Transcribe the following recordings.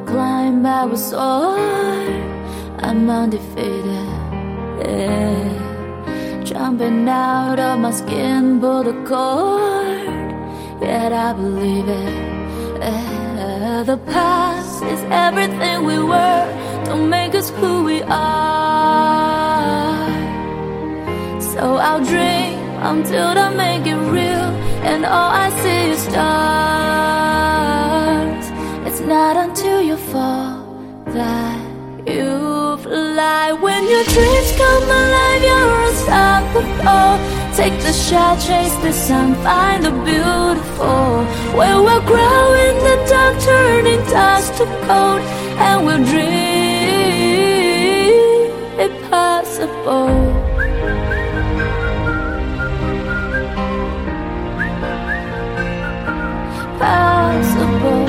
climb, I will soar. I'm undefeated, yeah. Jumping out of my skin, pull the cord, yet I believe it, yeah. The past is everything we were, don't make us who we are. So I'll dream until I make it real, and all I see is stars. It's not until you fall that you fly. When your dreams come alive, you're unstoppable. Take the shot, chase the sun, find the beautiful. Where we'll grow in the dark, turning dust to gold, and we'll dream impossible. Possible.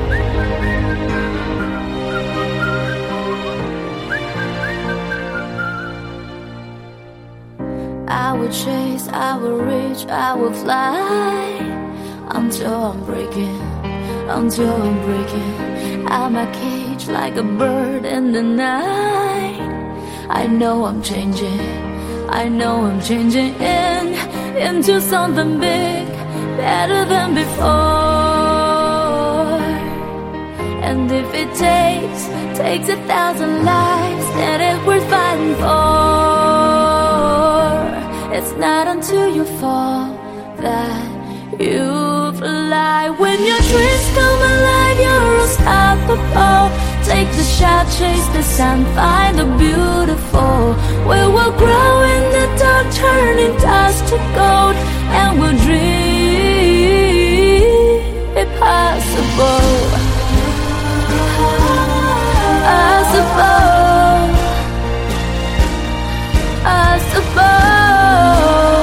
I will chase, I will reach, I will fly until I'm breaking, until I'm breaking out my cage like a bird in the night. I know I'm changing, I know I'm changing into something big, better than before. And if it takes 1,000 lives, then it's worth fighting for. It's not until you fall that you fly. When your dreams come alive, you're unstoppable. Take the shot, chase the sun, find the beautiful. We will grow in the dark, turning dust to gold, and we'll dream impossible. Possible, possible.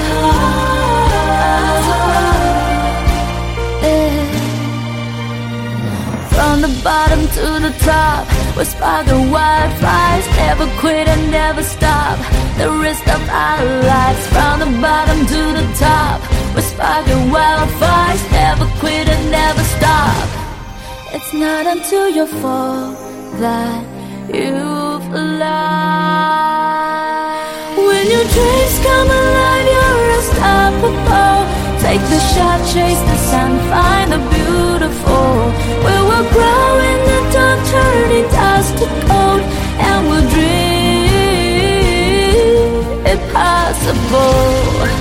From the bottom to the top, we're sparking wildfires. Never quit and never stop the rest of our lives. From the bottom to the top, we're sparking wildfires. Never quit and never stop. It's not until you fall that you fly. When your dreams come alive, you're unstoppable. Take the shot, chase the sun, find the beautiful. We will grow in the dark, turning dust to gold, and we'll dream impossible.